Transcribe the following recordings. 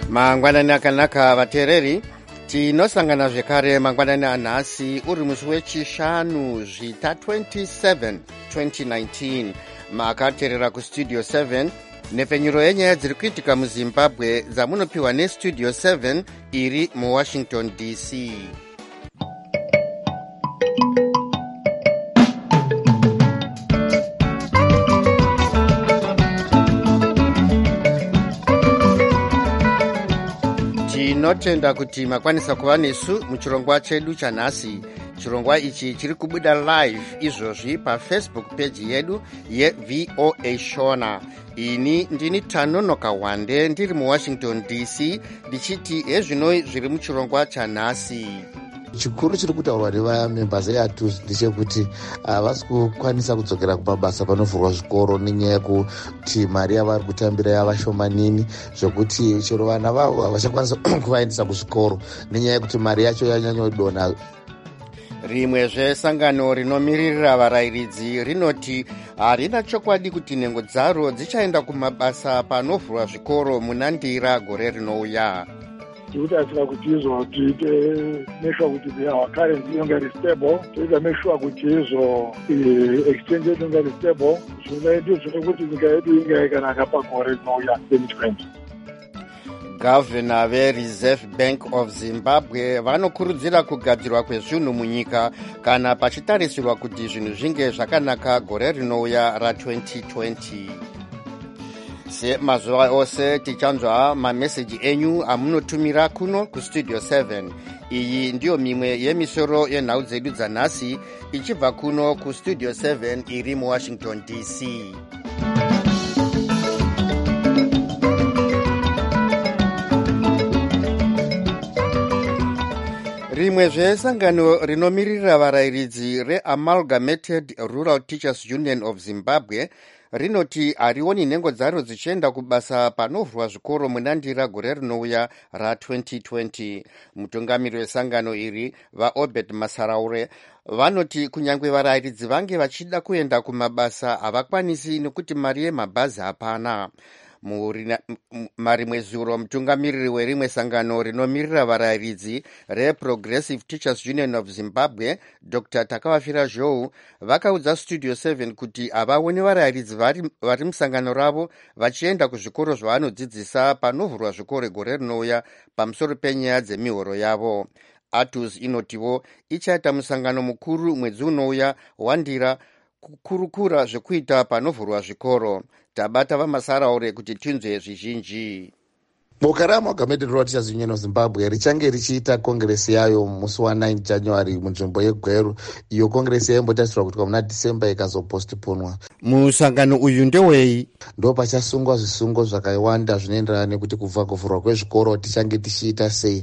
Mangwanani akanaka vateereri, tinosangana zvekare mangwanani anhasi uri musi wechishanu zvita 27 2019 makateerera kustudio 7 nepfenyuro yenyaya dziri kuitika muzimbabwe dzamunopiwa nestudio 7 iri muwashington dc. Tinotenda kuti makwanisa kuva nesu muchirongwa chedu chanhasi. Chirongwa ichi chiri kubuda live izvozvi pafacebook page yedu yeVOA Shona. Ini ndini Tanonoka Wande ndiri muwashington dc ndichiti hezvinoi zviri muchirongwa chanhasi. Chikuru chiri kutaurwa nevamembers eATUS ndechekuti havasi kukwanisa kudzokera kumabasa panovhurwa zvikoro nenyaya yekuti mari yavari kutambira yava shomanini, zvokuti chero vana vavo havachakwanisa kuvaendesa kuzvikoro nenyaya yekuti mari yacho yanyanyodonha. Rimwezve sangano rinomiririra varayiridzi rinoti harina chokwadi kuti nhengo dzaro dzichaenda kumabasa panovhurwa zvikoro munandira gore rinouya. Tikutasira kuti izvo tiite make sure kuti our currency inonge iri stable, toita make sure kuti izvo exchange yedu inonge iri stable, zvinoita kuti nyika yedu inge yakanaka pagore rinouya 2020. Gavhena veReserve Bank of Zimbabwe vanokurudzira kugadzirwa kwezvinhu munyika kana pachitarisirwa kuti zvinhu zvinge zvakanaka gore rinouya ra2020. Semazuva ose tichanzwa mameseji enyu amunotumira kuno kustudio 7. Iyi ndiyo mimwe yemisoro yenhau dzedu dzanhasi ichibva kuno kustudio 7 iri muwashington dc. Rimwezve sangano rinomiririra varayiridzi reAmalgamated Rural Teachers Union of Zimbabwe rinoti harioni nhengo dzaro dzichienda kubasa panovhurwa zvikoro munandira gore rinouya ra2020. Mutungamiri wesangano iri vaObed Masaraure vanoti kunyange varayiridzi vange vachida kuenda kumabasa havakwanisi nekuti mari yemabhazi hapana. Marimwe zuro mutungamiriri werimwe sangano rinomiririra varayiridzi reProgressive Teachers Union of Zimbabwe Dr. Takavafira Zhou vakaudza studio 7 kuti havaoni varayiridzi vari musangano ravo vachienda kuzvikoro zvavanodzidzisa panovhurwa zvikoro gore rinouya pamusoro penyaya dzemihoro yavo. ATUS inotivo ichaita musangano mukuru mwedzi unouya wandira kukurukura zvekuita panovhurwa zvikoro. Tabata vamasaraure kuti tinzwe zvizhinji. Boka reAmalgamated Rural Teachers Union of Zimbabwe richange richiita kongresi yayo musi wa9 January munzvimbo yeGweru. Iyo kongresi yaimbotarisirwa kuitwa muna December ikazopostponwa. Musangano uyu ndewei? Ndo pachasungwa zvisungo zvakawanda zvinoenderana nekuti kubva kuvhurwa kwezvikoro tichange tichiita sei.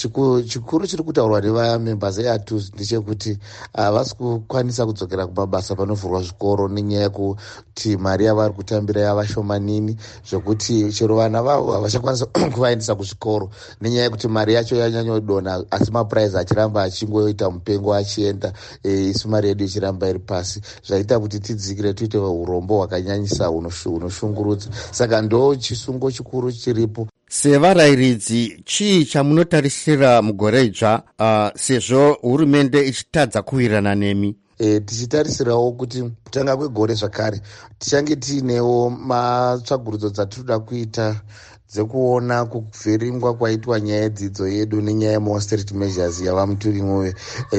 Chikuru chiri kutaurwa nevamembers eATUS ndechekuti havasi kukwanisa kudzokera kumabasa panovhurwa zvikoro nenyaya yekuti mari yavari kutambira yava shomanini, zvokuti chero vana vavo havachakwanisa kuvaendesa kuzvikoro nenyaya yekuti mari yacho yanyanyodonha, asi mapuraizi achiramba achingoita mupengo achienda, isu mari yedu ichiramba iri pasi, zvaita kuti tidzikire tuite urombo hwakanyanyisa hunoshungurudza. Saka ndo chisungo chikuru chiripo. Sevarayiridzi, chii chamunotarisira mugore idzva sezvo hurumende ichitadza kuwirirana nemi? Tichitarisirawo kuti kutanga kwegore zvakare tichange tiinewo matsvagurudzo dzatinoda kuita dzekuona kuvhiringwa kwaitwa nyaya yedzidzo yedu nenyaya yeausterity measures yava muturimwe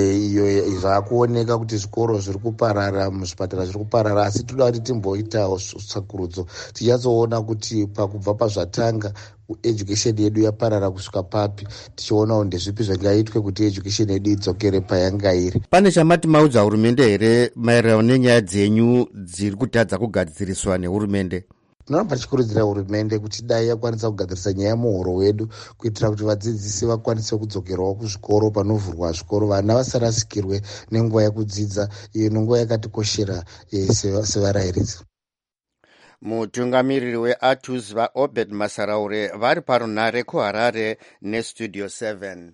iyo zvaakuoneka kuti zvikoro zviri kuparara, muzvipatara zviri kuparara, asi toda kuti timboitawo tsvagurudzo tichatsoona kuti pakubva pazvatanga education yedu yaparara kusvika papi, tichionawo ndezvipi zvingaitwe kuti education yedu idzokere payanga iri. Pane chamati maudza hurumende here maererano nenyaya dzenyu dziri kutadza kugadziriswa nehurumende? Tinoramba tichikurudzira hurumende kuti dai yakwanisa kugadzirisa nyaya yemuhoro wedu kuitira kuti vadzidzisi vakwanise kudzokerawo kuzvikoro panovhurwa zvikoro, vana vasarasikirwe nenguva yekudzidza. Iyo nenguva yakatikoshera sevarayiridzi. Mutungamiriri weATUS vaObed Masaraure vari parunhare kuHarare nestudio 7.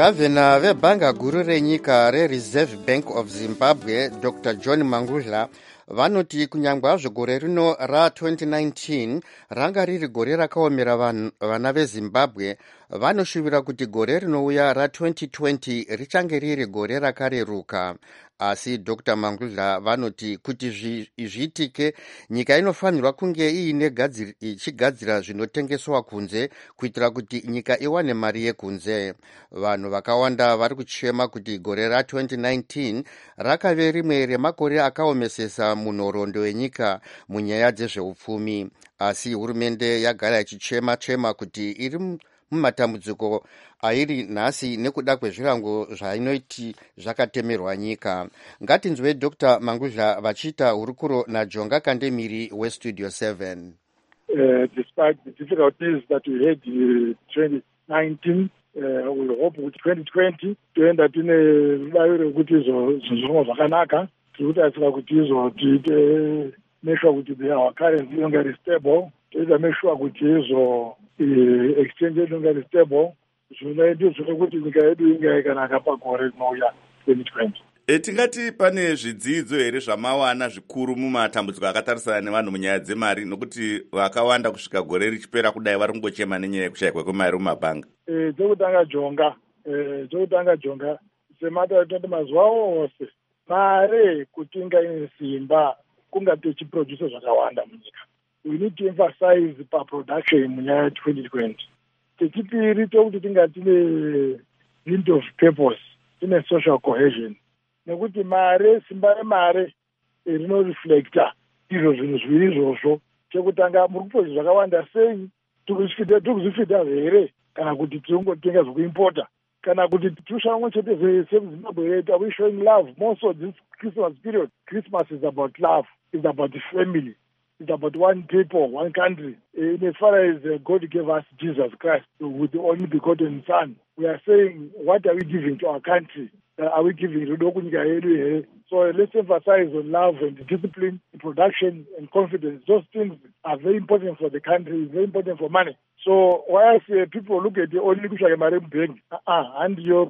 Gavana vebhanga guru renyika reReserve Bank of Zimbabwe Dr. John Mangudla vanoti kunyangwa zvegore rino ra2019 ranga riri gore rakaomera vana veZimbabwe, vanoshuvira kuti gore rinouya ra2020 richange riri gore rakareruka. Asi Dr. Mangudla vanoti kuti zviitike nyika inofanirwa kunge ichigadzira zvinotengeswa kunze kuitira kuti nyika iwane mari yekunze. Vanhu vakawanda vari kuchema kuti gore ra2019 rakave rimwe remakore akaomesesa munhoroondo wenyika munyaya dzezveupfumi. Asi hurumende yagara ichichema kuti iri mumatambudziko airi nhasi nekuda kwezvirango zvainoti zvakatemerwa nyika. Ngatinzwe Dr. Mangudla vachiita hurukuro naJonga Kandemiri weStudio 7. Despite the difficulties that we had in 2019, we hope with 2020 toenda tine rudayo rekuti zvinhu zvakanaka. Tirikutasira kuti tiite make sure kuti our currency inonge iri stable, toita make sure kuti exchange rate inonge iri stable. Zvinoita kuti nyika yedu inge yakanaka pagore rinouya 2020. Tingati pane zvidzidzo here zvamawana zvikuru mumatambudziko akatarisana nevanhu munyaya dzemari, nokuti vakawanda kusvika gore richipera kudai vari kungochema nenyaya yekushayikwa kwemari mumabhanga? Chekutanga jonga sematati mazuva ose mare kuti inga ine simba kunga tichiproduce zvakawanda munyika. We need to emphasize production munyaya 2020. Chechipiri tokuti tinga tine need of purpose, tine social cohesion. Nekuti mare, simba remare rinoreflecta izvo zvinhu zviviri izvozvo. Chekutanga muri kuproduce zvakawanda sei, tikuzvifita here kana kuti tiringotenga zvekuimpota, kana kuti tushamwe chete seZimbabwe yetu. Are we showing love? Most of this Christmas period, Christmas is about love, it's about the family. It's about one people, one country. In as far as God gave us Jesus Christ with the only begotten Son, we are saying, what are we giving to our country? Are we giving? So let's emphasize on love and discipline, production and confidence. Those things are very important for the country, very important for money. So whilst people look at the only bank, and your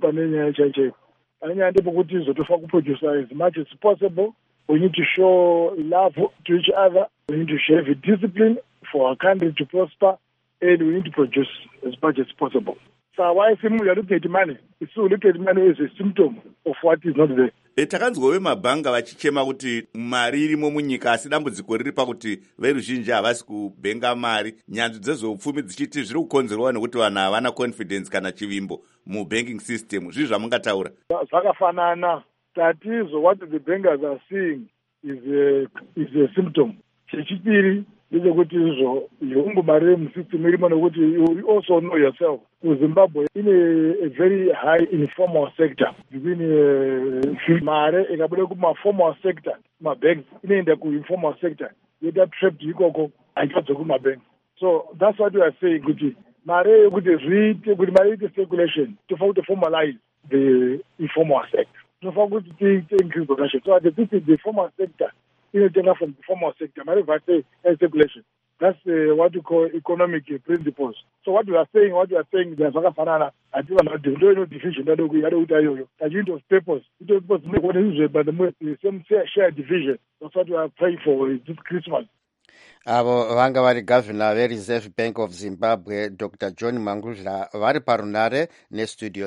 produce as much as possible. We need to show love to each other. We need to share the discipline for our country to prosper, and we need to produce as much as possible. So why we are looking at money? It's so look at money as a symptom of what is not there. Takanzwa vemabhanga vachichema kuti mari irimo munyika, asi dambudziko riri pakuti veruzhinji havasi kubhenga mari. Nyanzvi dzezveupfumi dzichiti zviri kukonzerwa nekuti vanhu havana confidence kana chivimbo mubanking system. Zvizvi zvamungataura? Zvakafanana. That is what the bankers are seeing is a symptom. Chechipiri ndechekuti yongo mari musystem irimo nekuti you also know yourself. Zimbabwe in a very high informal sector. Between mare ikabuda kuma-formal sector, ma-banks inoenda ku-informal sector. Yeta trapped ikoko haichabve kuma-banks. So that's what we are saying, kuti mare kuti mare ite circulation, tofanira to formalize the informal sector. Tofanira kuti increase production. So this is the formal sector. Inotenga from the formal sector. Mare vate circulation. That's what you call economic principles. So what we are saying, there's vakafanana. I think no division. That unit of purpose. It was but the same shared division. That's what we are praying for this Christmas. Avo vanga vari Governor veReserve Bank of Zimbabwe Dr. John Mangudla vari parunare nestudio.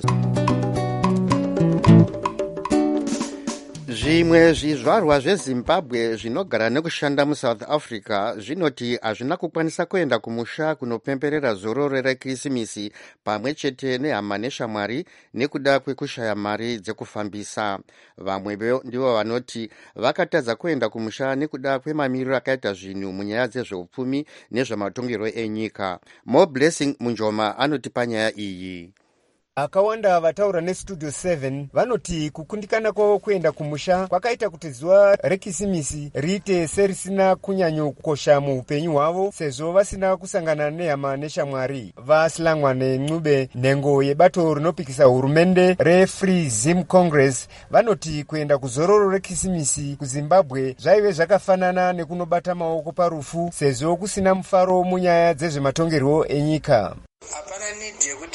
Zvimwe zvizvarwa zveZimbabwe zvinogara nekushanda muSouth Africa zvinoti hazvina kukwanisa kuenda kumusha kunopemberera zororo reKrisimisi pamwe chete nehama neshamwari nekuda kwekushaya mari dzekufambisa. Vamwe ndivo vanoti vakatadza kuenda kumusha nekuda kwemamiriro akaita zvinhu munyaya dzezveupfumi nezvematongerwo enyika. More Blessing Munjoma anoti panyaya iyi. Akawanda vataura neStudio 7 vanoti kukundikana kwavo kuenda kumusha kwakaita kuti zuva reKrisimisi riite serisina kunyanyokosha muupenyu hwavo sezvo vasina kusangana nehama neshamwari. Vasilangwane Ncube, nhengo yebato rinopikisa hurumende reFree Zim Congress, vanoti kuenda kuzororo reKrisimisi kuZimbabwe zvaive zvakafanana nekunobata maoko parufu sezvo kusina mufaro munyaya dzezvematongerwo enyika. Hapana nidhi yekuti vanhu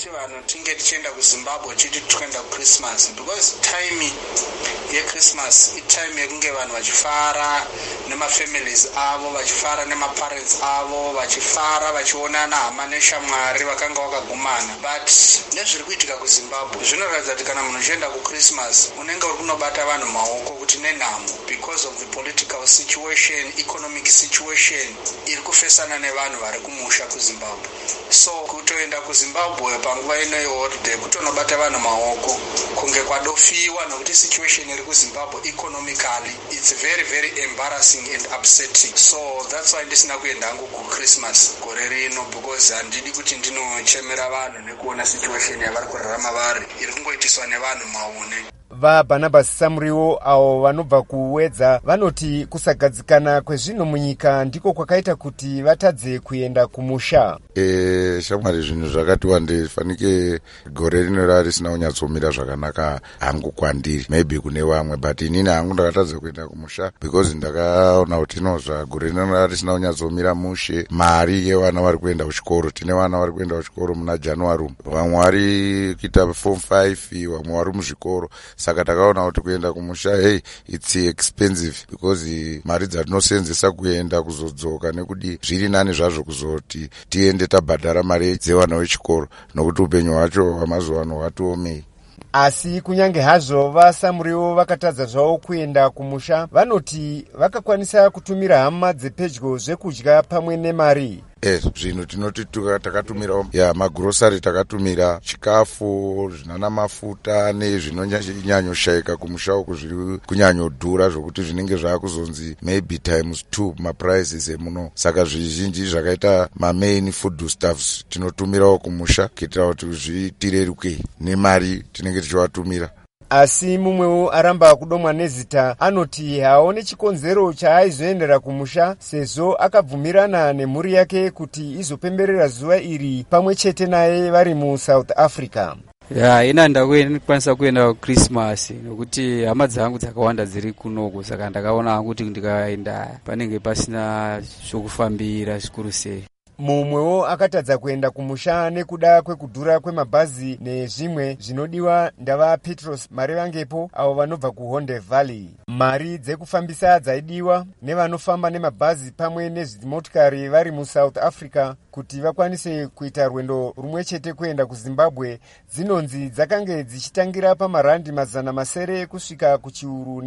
tinge tichienda kuZimbabwe chiti tikuenda kuChristmas, because time yeChristmas itime yekunge vanhu vachifara nemafamilies avo, vachifara nemaparents avo, vachifara vachionana hama neshamwari vakanga vakagumana. But nezviri kuitika kuZimbabwe zvinoratidza kuti kana munhu uchienda kuChristmas unenge uri kunobata vanhu maoko kuti nenhamo, because of the political situation, economic situation iri kufesana nevanhu vari kumusha kuZimbabwe. So kutoenda kuZimbabwe panguva ino yeholiday kutonobata vanhu maoko kunge kwadofiwa, nokuti situation iri kuZimbabwe economically it's very very embarrassing and upsetting. So that's why ndisina kuenda hangu kuChristmas gore rino, because handidi kuti ndinochemera vanhu nekuona situation yavari kurarama vari iri kungoitiswa nevanhu maune. vaBarnabas Samuriwo avo vanobva kuwedza vanoti kusagadzikana kwezvinhu munyika ndiko kwakaita kuti vatadze kuenda kumusha. Shamwari, zvinhu zvakati wandei, fanike gore rino rari risina kunyatsomira zvakanaka hangu kwandiri, maybe kune vamwe, but inini hangu ndakatadza kuenda kumusha because ndakaona kuti inozva gore rino rari risina kunyatsomira mushe. Mari yevana vari kuenda kuchikoro, tine vana vari kuenda kuchikoro muna January, vamwe vari kuita form 5, vamwe vari muzvikoro. Saka takaona kuti kuenda kumusha, hey, it's expensive because mari dzatinosenzesa kuenda kuzodzoka nekudi zviri nani zvazvo kuzoti tiende tabhadhara mari dzevana vechikoro, nokuti upenyu hwacho hwamazuva ano hwatiomei. Asi kunyange hazvo vaSamuriwo vakatadza zvavo kuenda kumusha, vanoti vakakwanisa kutumira hama dzepedyo zvekudya pamwe nemari. Zvinhu tinoti takatumira magrosari, takatumira chikafu, zvinana mafuta nezvinonyanyoshayika kumusha uku zviri kunyanyodhura zvokuti zvinenge zvakuzonzi maybe times 2 maprices emuno. Saka zvizhinji zvakaita main food stuffs tinotumirawo kumusha kuitira kuti zvitireruke nemari tinenge tichivatumira. Asi mumwewo aramba kudomwa nezita anoti haone chikonzero chaaizoendera kumusha sezvo akabvumirana nemhuri yake kuti izopemberera zuva iri pamwe chete naye vari muSouth Africa. Ina ndakwanisa kuenda kuChristmas nokuti hama dzangu dzakawanda dziri kunoko, saka ndakaona kuti ndikaenda panenge pasina zvokufambira zvikuru sei. Mumwewo akatadza kuenda kumusha nekuda kwekudhura kwemabhazi nezvimwe zvinodiwa ndava Petros Marivangepo avo vanobva kuHonde Valley. Mari dzekufambisa dzaidiwa nevanofamba nemabhazi pamwe nezimotikari vari muSouth Africa kuti vakwanise kuita rwendo rumwe chete kuenda kuZimbabwe dzinonzi dzakange dzichitangira pamarandi 900 kusvika kuchiuru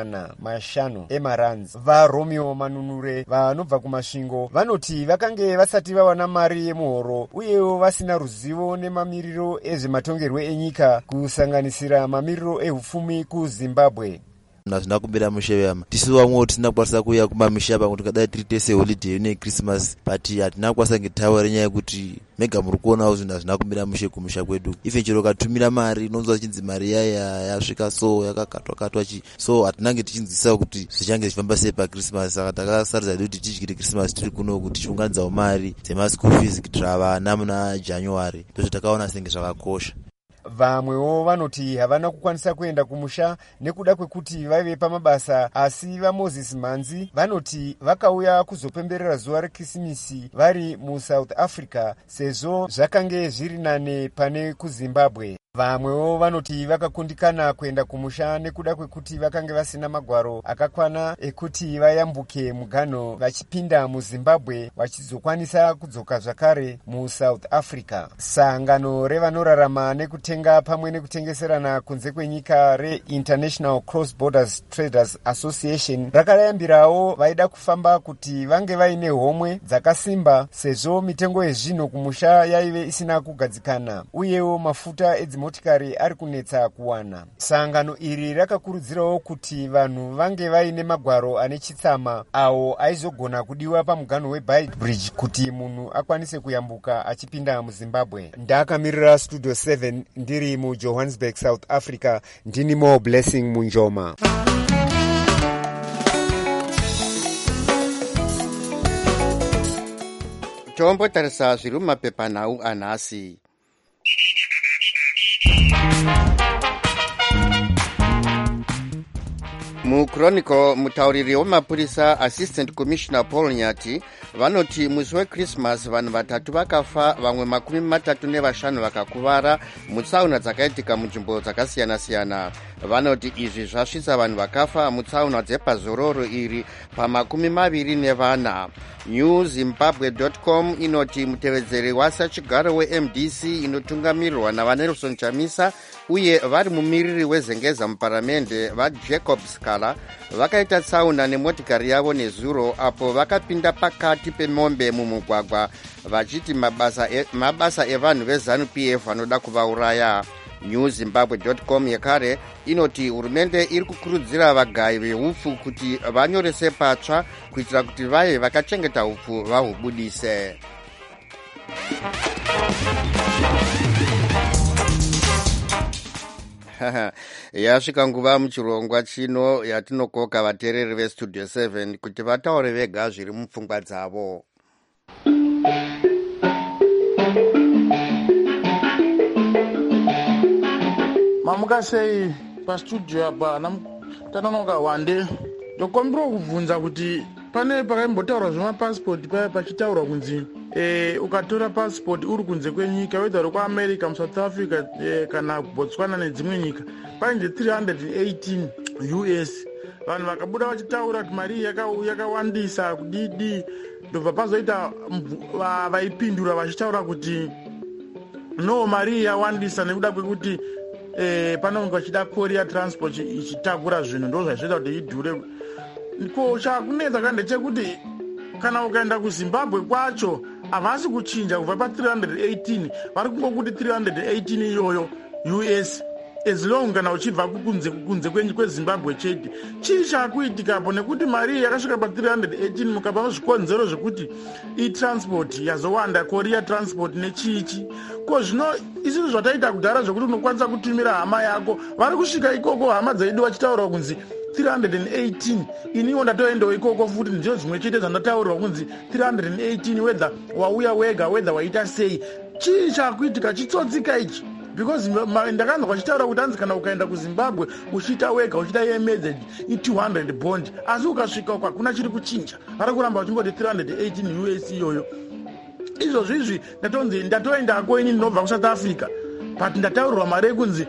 ne500 emarands. vaRomeo Manunure vanobva kumasvingo vanoti vakange vasati vawana mari yemuhoro uyewo vasina ruzivo nemamiriro ezvematongerwe enyika kusanganisira mamiriro ehupfumi kuZimbabwe. Hazvina kumbira mushe yama tisu vamwe tisina kukwanisa kuuya kumamisha pangu tikadai tiri tese holiday neChristmas, but hatina kukwanisa ngetaura nyaya yekuti mega muri kuonawo zvinhu hazvina kumbira mushe kumusha kwedu. Ife chero katumira mari inonzwa chinzi mari yaya yasvika so yakakatwa so hatinange tichinzisawo kuti zvichange zvichifamba sei paChristmas. Saka takasaridza kuti tidyire Christmas tiri kuno kuti tichiunganidzawo mari dzemaschool fees kuitira vana muna January, ndozvatakaona senge zvakakosha. Vamwewo vanoti havana kukwanisa kuenda kumusha nekuda kwekuti vaive pamabasa, asi vaMoses Manzi vanoti vakauya kuzopemberera zuva reKrisimisi vari muSouth Africa sezvo zvakange zviri nane pane kuZimbabwe. Vamwewo vanoti vakakundikana kuenda kumusha nekuda kwekuti vakange vasina magwaro akakwana ekuti vayambuke muganho vachipinda muZimbabwe vachizokwanisa kudzoka zvakare muSouth Africa. Sangano revanorarama nekutenga pamwe nekutengeserana kunze kwenyika reInternational Cross Borders Traders Association rakayambirawo vaida kufamba kuti vange vaine homwe dzakasimba sezvo mitengo yezvinhu kumusha yaive isina kugadzikana uyewo mafuta motikari ari kunetsa kuwana. Sangano iri rakakurudzirawo kuti vanhu vange vaine magwaro ane chitsama awo aizogona kudiwa pamuganho weBridge kuti munhu akwanise kuyambuka achipinda muZimbabwe. Ndakamirira Studio 7 ndiri muJohannesburg, South Africa. Ndini Mo Blessing Munjoma. Tombotarisa zviri mumapepanhau anhasi. Muchronicle, mutauriri wemapurisa Assistant Commissioner Paul Nyati vanoti musi wekrismas vanhu 3 vakafa, vamwe 35 vakakuvara mutsaona dzakaitika munzvimbo dzakasiyana-siyana. Vanoti izvi zvasvitsa vanhu vakafa mutsaona dzepazororo iri pa24. newzimbabwe.com inoti mutevedzeri wasachigaro weMDC inotungamirirwa navanelson Chamisa uye vari mumiriri wezengeza muparamende vaJacob Scala vakaita tsaona nemotikari yavo nezuro apo vakapinda pakati pemombe mumugwagwa vachiti mabasa evanhu veZANU-PF vanoda kuvauraya. newzimbabwe.com yekare inoti hurumende iri kukurudzira vagayi vehupfu kuti vanyorese patsva kuitira kuti vaye vakachengeta hupfu vahubudise. Yasvika nguva muchirongwa chino yatinokoka vateereri vestudio 7 kuti vataure vega zviri mupfungwa dzavo. Mamukasei pastudio apa tanonoka wande ndokombera kubvunza kuti pane pakaimbotaurwa zvemapasipoti paya pachitaurwa kunzi ukatora pasipoti uri kunze kwenyika whether uri kuamerica, musouth africa kana Botswana nedzimwe nyika painge 318 US. Vanhu vakabuda vachitaura kuti mari yakawandisa kudidi, ndobva pazoita vaipindura vachitaura kuti no, mari yawandisa nekuda kwekuti panonge vachida Korea Transport ichitakura zvinhu ndo zvaizvoita kuti idhure. Ko chakunetsa kande chekuti kana ukaenda kuZimbabwe kwacho havasi kuchinja kubva pa318 vari kungokuti 318 iyoyo US as long kana uchibva kunze kweZimbabwe chete. Chii chakuitikapo nekuti mari yakasvika pa318 mukapa zvikonzero zvekuti itransport yazowanda Korea Transport nechichi. Ko zvino isizvo zvataita kudhara zvokuti unokwanisa kutumira hama yako vari kusvika ikoko hama dzaidu vachitaura kunzi 318 iniwo ndatoendawo ikoko futi ndizo zvimwe chete zvandataurwa kunzi 318 whether wauya wega whether waita sei. Chii chakuitika chitsotsika ichi? Because ndakanzwa vachitaura kuti hanzi kana ukaenda kuZimbabwe uchiita wega uchiita yemedzed i200 bond, asi ukasvika uko hakuna chiri kuchinja, vari kuramba vachingoti 318 US iyoyo. Izvozvo izvi ndatoendako ini ndinobva kuSouth Africa but ndataurirwa mari yekunzi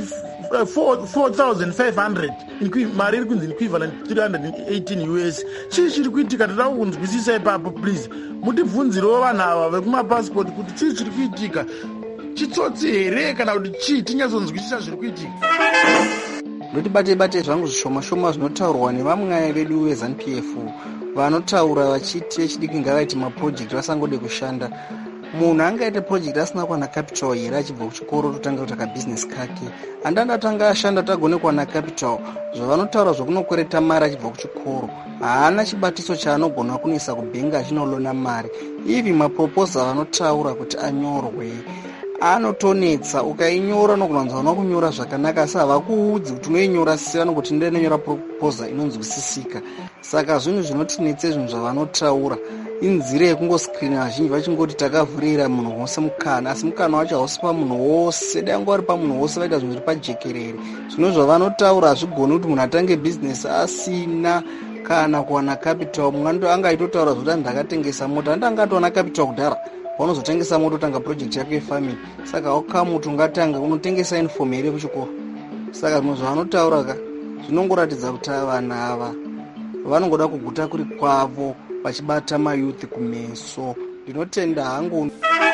4,500 mari iri kunzi equivalent 318 US. Chii chiri kuitika? Ndada kunzwisisa ipapo please. Mutibvunzirewo vanhu ava vekumapasipoti kuti chii chiri kuitika, chitsotsi here kana kuti chii, tinyatsonzwisisa zviri kuitika. Ndotibate zvangu zvishoma zvinotaurwa nevamwe vedu veZANU-PF vanotaura vachiti vechidiki ngavaiti mapurojekti vasangode kushanda. Munhu angaita project asina kuwana capital here achibva kuchikoro totanga kutaka business kake, andatanga ashanda tagone kuwana capital. Zvavanotaura zvokunokwereta mari achibva kuchikoro, haana chibatiso chaanogona kunisa kubhenga achinolona mari. Ivi maproposal vanotaura kuti anyorwe anotonetsa. Ukainyora nokunanzwa kunyora zvakanaka asi havakuudzi kuti unoinyora sei, vanongoti ndinonyora proposal inonzwisisika. Saka zvinhu zvinotinetse zvinhu zvavanotaura inzira yekungoskirina, vazhinji vachingoti takavhurira munhu wose mukana, asi mukana wacho hausi pamunhu wose. Dai wanga uri pamunhu wose vaita zvinhu zviri pajekerere. Zvino zvavanotaura hazvigoni kuti munhu atange bhizinesi asina kana kuwana capital. Mumwe angaitotaura zvokuti ndakatengesa mota, andangatowana capital kudhara vanozotengesa moto tanga project yako yefarming. Saka wakamuti ungatanga unotengesa uniform here kuchikoro. Saka zvinhu zvavanotaura ka zvinongoratidza kuti vanhu ava vanongoda kuguta kuri kwavo vachibata mayouth kumeso. Ndinotenda hangu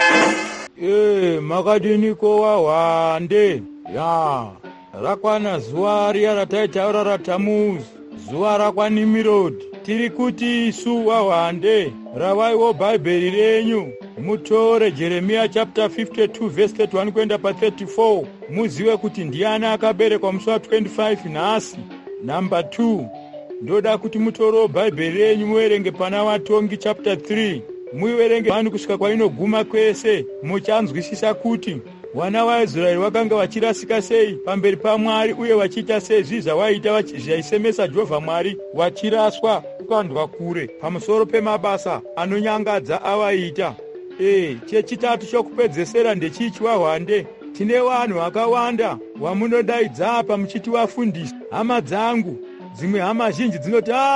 makadiniko wahwande ya rakwana zuva riya rataitaura ratamuzi, zuva rakwanimirodhi. Tiri kuti isu wahwande ravaiwo bhaibheri renyu mutore Jeremiah chapter 52 verse 31 kuenda pa34 muzive kuti ndiani akaberekwa musi wa25 nhasi. Number 2, ndoda kuti mutore bhaibheri renyu muverenge pana Vatongi chapter 3 muiverenge vanhu kusvika kwainoguma kwese, muchanzwisisa kuti vana vaIsraeri vakanga vachirasika sei pamberi paMwari uye vachiita sei zvinhu zvavaita zvaisemesa Jehovha Mwari, vachiraswa kukandwa kure pamusoro pemabasa anonyangadza avaita. Chechitatu chokupedzesera ndechichi wahwande, tine vanhu vakawanda vamunodaidza apa muchiti vafundisi. Hama dzangu dzimwe hama zhinji dzinoti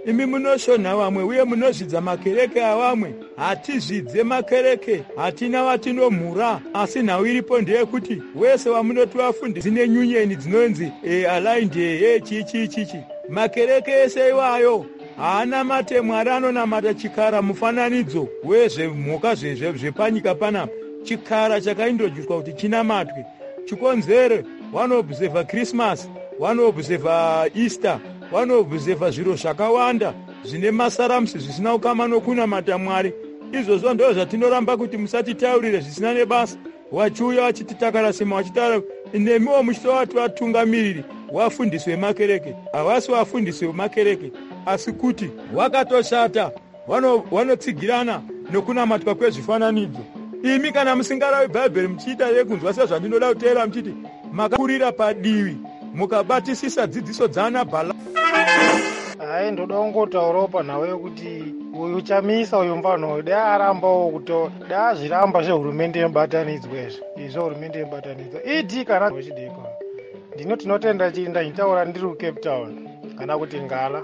imi munoshonha vamwe uye munozvidza makereke avamwe. Hatizvidze makereke, hatina vatinomhura, asi nhau iripo ndeyekuti wese wamunoti vafundisi nenyunyeni dzinonzi aligned chichi. Makereke ese iwayo haana mate. Mwari anonamata chikara, mufananidzo wezvemhuka zvepanyika panapa. Chikara chakaintroducwa kuti chinamatwe, chikonzere vanobhusevha Christmas, vanobhusevha Easter, vanobhusevha zviro zvakawanda zvine masaramsi zvisina ukama nokunamata Mwari. Izvozvo ndo zvatinoramba kuti musatitaurire zvisina nebasa. Wachiuya wachititakara wachitaura nemiwo muchitova vatungamiriri wafundisi wemakereke. Havasi wafundisi wemakereke, asi kuti wakatoshata vanotsigirana nokunamatwa kwezvifananidzo. Imi kana musingarawi Bhaibheri muchiita yekunzwa sezvandinoda kuteera muchiti makakurira padivi mukabatisisa dzidziso dzana bhala. Hai, ndoda kungotaurawo panhau yekuti uyu chamisa uyu mvanho da arambawo kuto da zviramba zvehurumende yemubatanidzwa izvo hurumende yemubatanidzwa idi kana wechidiko ndino tinotenda chinda nitaura ndiri kuCape Town kana kuti Ngala.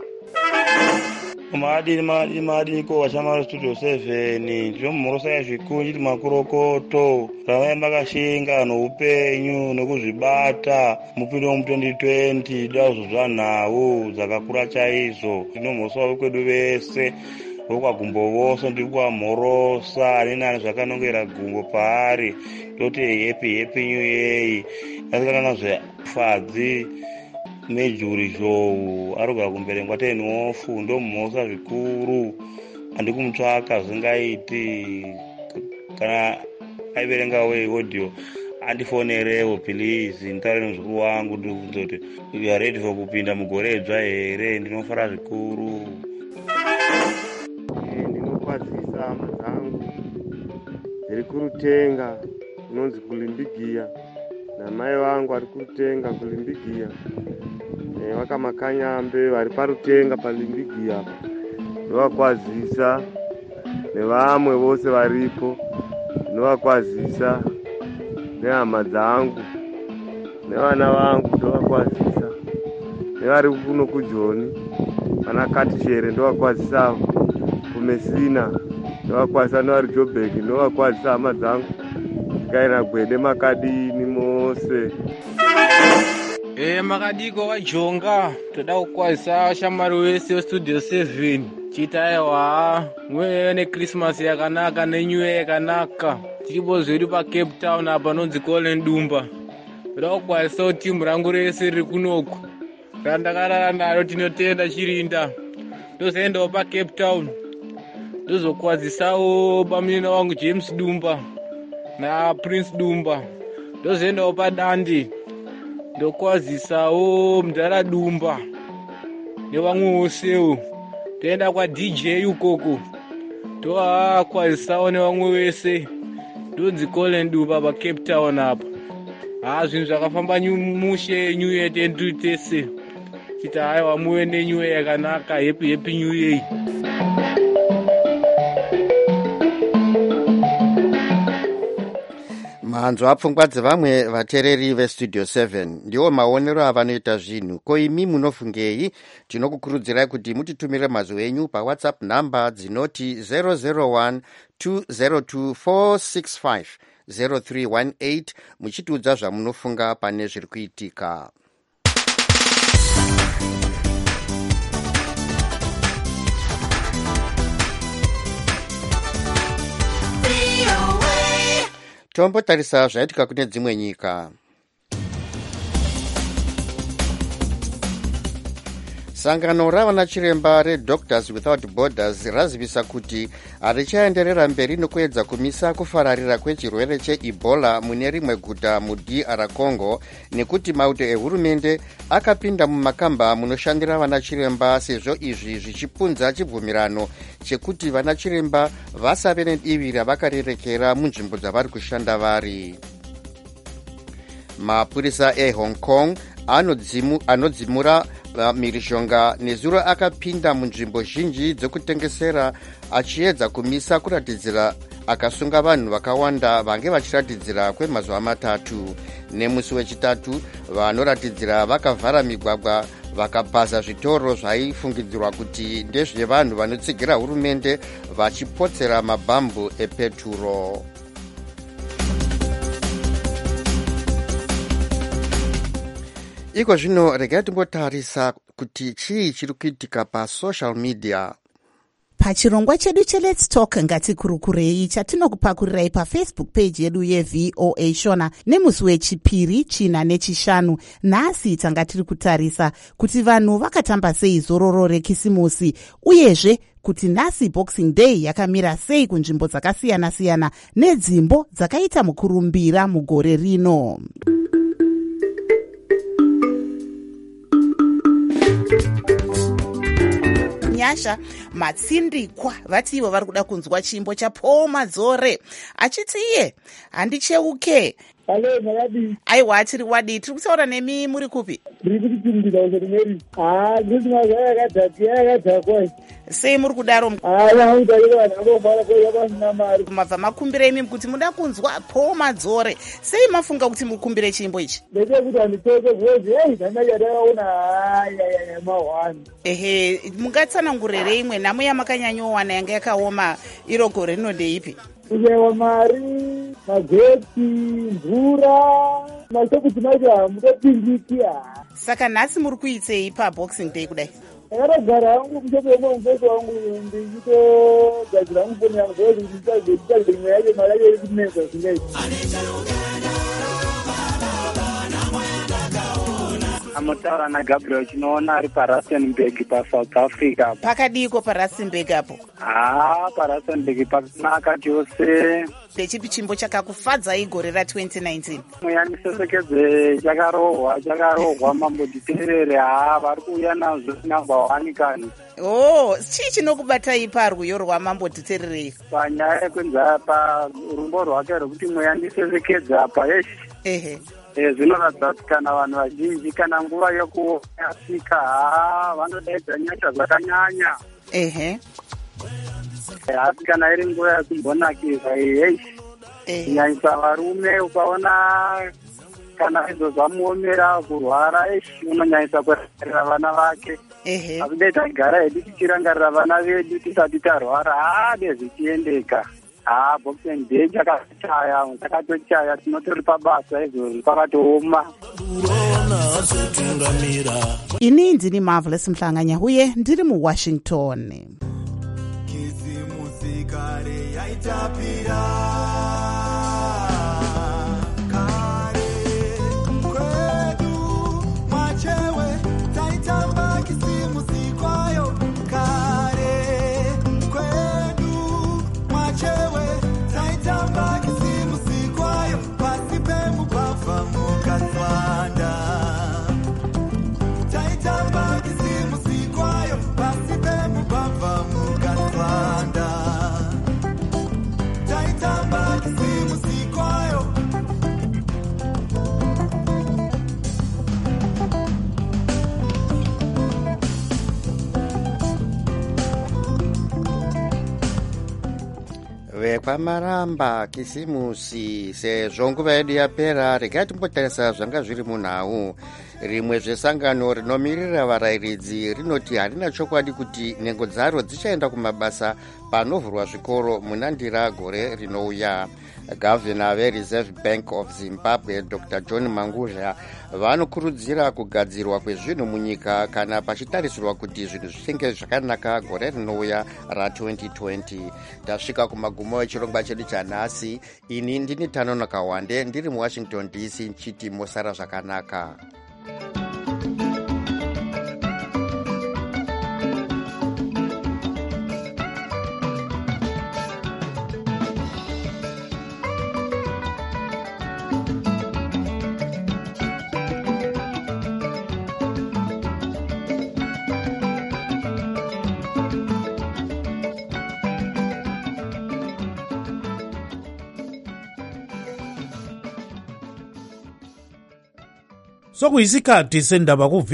Madiniko wachamara studio 7 ndinomhorosa yazvikuru chiti makurokoto ravai makashinga noupenyu nokuzvibata mupindu mu 2020 dazvo zvanhau dzakakura chaizvo. Ndinomhorosa kwedu vese vokwagumbo vose ndiri kuamhorosa ani nani zvakanongera gumbo paari toti happy new year. Asikana zvefadzi Mejuri zhou arogara kumberengwa 10 ofu ndomhorosa zvikuru. Handi kumutsvaka zvingaiti kana aiverenga audio andifonerewo please nditaure nezvikuru wangu ndikuzoti you are ready for kupinda mugore idzva here. Ndinofara zvikuru. Ndinokwazisa hama dzangu dziri kurutenga inonzi kulimbigiya namai vangu ari kurutenga kulimbigiya vakamakanyambe vari parutenga palimbigiya apa ndovakwazisa nevamwe vose varipo ndovakwazisa nehama dzangu nevana vangu ndovakwazisa nevari kuno kujoni vana katishere ndovakwazisavo kumesina ndovakwazisa nevari Joburg ndovakwazisa hama dzangu kaina Gwede Makadini mose. Makadiko wajonga toda kukwazisa shamari wese westudio 7 chitaiwa mwe neChristmas yakanaka neNew Year yakanaka. Tiripo zvedu paCape Town apa nonzi Golden Dumba. Toda kukwazisa timu rangu rese riri kunoku randakarara naro tinotenda Chirinda. Ndozoendawo paCape Town ndozokwazisawo pamunina wangu James Dumba na Prince Dumba. Ndozoendawo paDandi ndokwazisawo Mudhara Dumba nevamwe vosewo. Toenda kwaDJ ukoko tokwazisawo nevamwe vese. Ndonzi Golden Dumba paCape Town apa. Zvinhu zvakafamba mushe New Year tese chiti haiwa muve neNew Year yakanaka. Happy New Year. Mhanzo apfungwa dzevamwe vateereri vestudio 7 ndiwo maonero avanoita zvinhu. Ko imi munofungei? Tinokukurudzirai kuti mutitumire mazwi enyu pawhatsapp namba dzinoti 001 202 465 0318 muchitiudza zvamunofunga pane zviri kuitika. Tombotarisa zvaitika kune dzimwe nyika. Sangano ravanachiremba reDoctors Without Borders razivisa kuti harichaenderera mberi nokuedza kumisa kufararira kwechirwere cheEbola mune rimwe guta muDR Congo nekuti mauto ehurumende akapinda mumakamba munoshandira vanachiremba sezvo izvi zvichipunza chibvumirano chekuti vanachiremba vasave nedivi ravakarerekera munzvimbo dzavari kushanda vari. Mapurisa eHong Kong anodzimura mhirizhonga nezuro akapinda munzvimbo zhinji dzekutengesera achiedza kumisa kuratidzira akasunga vanhu vakawanda vange vachiratidzira kwemazuva matatu. Nemusi wechitatu vanoratidzira vakavhara migwagwa vakabhaza zvitoro zvaifungidzirwa kuti ndezvevanhu vanotsigira hurumende vachipotsera mabhambu epeturo. Iko zvino regai timbotarisa kuti chii chiri kuitika pasocial media. Pachirongwa chedu cheLet's Talk ngatikurukurei chatinokupakurirai pafacebook page yedu yeVOA Shona nemusi wechipiri, china nechishanu. Nhasi tanga tiri kutarisa kuti vanhu vakatamba sei zororo rekisimusi, uyezve kuti nhasi Boxing Day yakamira sei kunzvimbo dzakasiyana-siyana nedzimbo dzakaita mukurumbira mugore rino. Nyasha matsindikwa vati ivo vari kuda kunzwa chimbo chaPaul Madzore achiti iye handicheuke. Halo, makadi. Aiwa, tiri wadi. Tiri kutaura nemi muri kupi? Ndiri kuchipindira usarimeri. Ndiri mazaya yakadhakwa. Sei muri kudaro? Vanhutarira vanhu vangofara kwaiva pasina mari. Mabva makumbira imi kuti muda kunzwa Paul Madzore. Sei mafunga kuti mukumbire chimbo ichi? Ndechekuti handitoke bhozi, nhamba yatakaona mahwani. Ehe, mungatsanangurire imwe nhamo yamakanyanyowana yanga yakaoma iro gore rino ndeipi? Kujewa mari, magetsi, mvura, masekuti macho hamutopindiki. Saka nhasi muri kuitsei paBoxing Day kudai? Ndakagara hangu kuchepemwe mufesi wangu ndichitogadzira hangu foni yangu kuti ndichagadzira imwe yacho mari yacho iri kunetsa singaiti. Amutaura naGabriel chinoona ari paRustenburg paSouth Africa. Pakadiko paRustenburg apo? paRustenburg pakanaka chose. Ndechipi chimbo chakakufadzai gore ra2019? Muyanisesekedze chakarohwa mambo Diterere. Vari kuuya nazvo number 1 kani. Chii chinokubatai parwiyo rwamambo Diterere? Panyaya yekwenza parumbo rwake rwekuti muyanisesekedza apa ehe. Zvinoratidza kuti kana vanhu vazhinji kana nguva yasvika vanodaidza nyasha zvakanyanya. Ehe. Asi kana iri nguva yekumbonakirwa kunyanyisa varume, ukaona kana izvo zvamuomera kurwara unonyanyisa kurangarira vana vake. Asi tagara hedu tichirangarira vana vedu tisati tarwara zvichiendeka. Boxing Day chakatochaya tinotori pabasa izvozvi pakatooma. Ini ndini Marvelous Mhlanganya uye ndiri muWashington. Kizimusikare yaitapira vekwamaramba kisimusi. Sezvo nguva yedu yapera, regai timbotarisa zvanga zviri munhau. Rimwe zvesangano rinomirira varayiridzi rinoti harina chokwadi kuti nhengo dzaro dzichaenda kumabasa panovhurwa zvikoro munandira gore rinouya. Gavhina veReserve Bank of Zimbabwe Dr. John Mangudya vanokurudzira kugadzirwa kwezvinhu munyika kana pachitarisirwa kuti zvinhu zvichinge zvakanaka gore rinouya ra2020. Tasvika kumagumo echirongwa chedu chanhasi. Ini ndini Tanono Kawande ndiri muWashington DC nchiti mosara zvakanaka. Sokuyisikhathi sendaba